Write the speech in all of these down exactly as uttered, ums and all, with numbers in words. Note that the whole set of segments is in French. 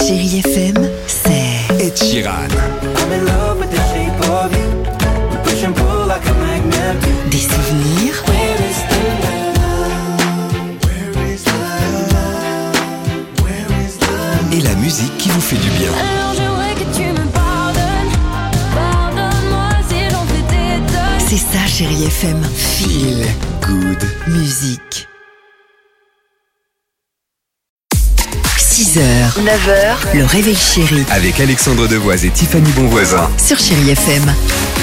Chérie F M, c'est Ed Sheeran. des souvenirs, Et la musique qui vous fait du bien. Alors j'aimerais que tu me pardonnes. Pardonne-moi si j'en fais des tonnes. c'est ça Chérie F M. Feel good. Musique. six heures, neuf heures, le réveil chéri Avec Alexandre Devoise et Tiffany Bonvoisin. sur Chérie F M.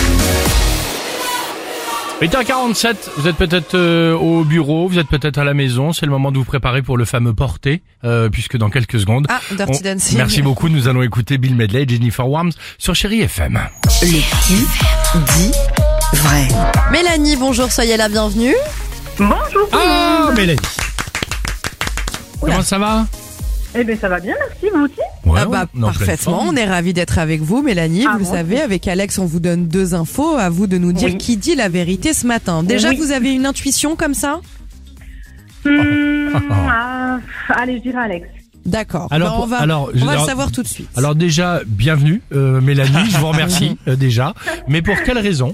huit heures quarante-sept, vous êtes peut-être euh, au bureau, vous êtes peut-être à la maison, c'est le moment de vous préparer pour le fameux porté, euh, puisque dans quelques secondes... Ah, Dirty on- Dancing. Merci beaucoup, nous allons écouter Bill Medley et Jennifer Warnes sur Chérie F M. Le qui dit vrai. Mélanie, bonjour, soyez la bienvenue. Bonjour. Ah, Mélanie. Comment ça va? Eh bien, ça va bien, merci, vous aussi. Ouais, Ah bah, on est en pleine parfaitement, forme. on est ravis d'être avec vous, Mélanie. Ah, vous le moi savez, aussi. avec Alex, on vous donne deux infos. À vous de nous dire Oui. qui dit la vérité ce matin. Déjà, Oui. vous avez une intuition comme ça? Hmm, ah, allez, je dirais Alex. D'accord. Alors, Ben, on pour- va, alors, on va alors- le savoir tout de suite. Alors déjà, bienvenue euh, Mélanie, je vous remercie euh, déjà. Mais pour quelle raison?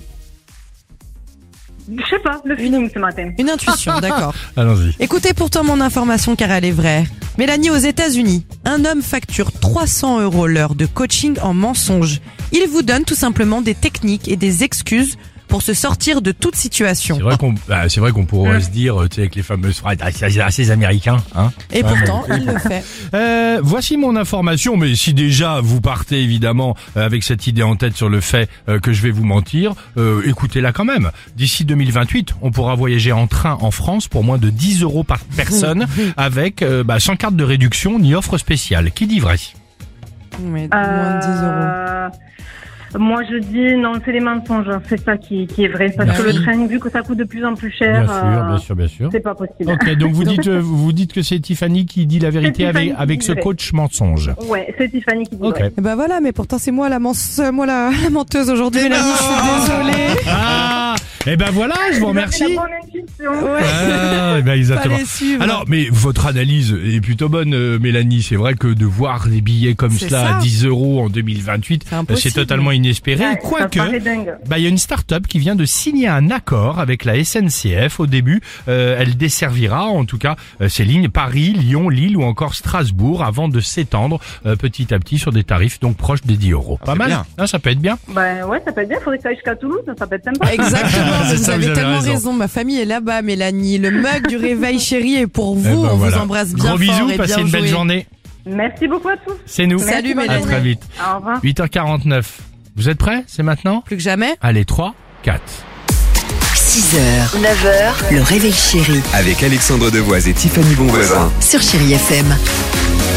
Je sais pas, le feeling ce matin. Une intuition, d'accord. Allons-y. Écoutez pourtant mon information car elle est vraie. Mélanie, aux États-Unis, un homme facture trois cents euros l'heure de coaching en mensonge. Il vous donne tout simplement des techniques et des excuses pour se sortir de toute situation. C'est vrai qu'on, bah, c'est vrai qu'on pourrait se dire, tu sais, avec les fameuses phrases assez, assez américains, hein. Et Ouais, pourtant, il le fait. Euh, voici mon information, mais si déjà vous partez évidemment euh, avec cette idée en tête sur le fait euh, que je vais vous mentir, euh, écoutez-la quand même. D'ici deux mille vingt-huit, on pourra voyager en train en France pour moins de dix euros par personne avec euh, bah, sans carte de réduction ni offre spéciale. Qui dit vrai? Mais moins de dix euros. Euh, Moi, je dis non, c'est les mensonges. C'est ça qui, qui est vrai. Parce Bien que sûr. le train, vu que ça coûte de plus en plus cher, Bien sûr, euh, bien sûr, bien sûr. c'est pas possible. Ok, donc vous dites, euh, vous dites que c'est Tiffany qui dit la vérité C'est avec, Tiffany qui avec dit ce vrai. coach mensonge. Ouais, c'est Tiffany qui dit Ok. vrai. Et ben voilà, mais pourtant c'est moi la, mens- moi la, la menteuse aujourd'hui, Mélanie, je suis désolée. Ah, et ben voilà, je vous remercie. C'est la bonne intuition. Ouais. Ah, eh ben exactement. Fallait suivre. Alors, mais votre analyse est plutôt bonne, euh, Mélanie. C'est vrai que de voir des billets comme C'est cela ça. à dix euros en deux mille vingt-huit, C'est euh, impossible. c'est totalement inespéré. Ouais, ça Quoique, paraît dingue. bah, il y a une start-up qui vient de signer un accord avec la S N C F. Au début, euh, elle desservira, en tout cas, euh, ces lignes Paris, Lyon, Lille ou encore Strasbourg, avant de s'étendre euh, petit à petit sur des tarifs donc proches des dix euros. Pas mal. Ah, ça peut être bien. Ben ouais, ça peut être bien. Faudrait que ça aille jusqu'à Toulouse. Ça peut être sympa. Exactement, C'est vous ça, avez vous avez tellement raison. raison. Ma famille est là-bas, Mélanie. Le mug du réveil chéri est pour vous. Eh ben On voilà. vous embrasse bien Gros fort bisous, et passez bien une belle joué. journée. Merci beaucoup à tous. C'est nous. Salut, Merci, À Mélanie. très vite. Au revoir. huit heures quarante-neuf. Vous êtes prêts? C'est maintenant? Plus que jamais. Allez, trois, quatre. six heures, neuf heures, le réveil chéri Avec Alexandre Devoise et Tiffany Bonvoisin. sur Chérie F M.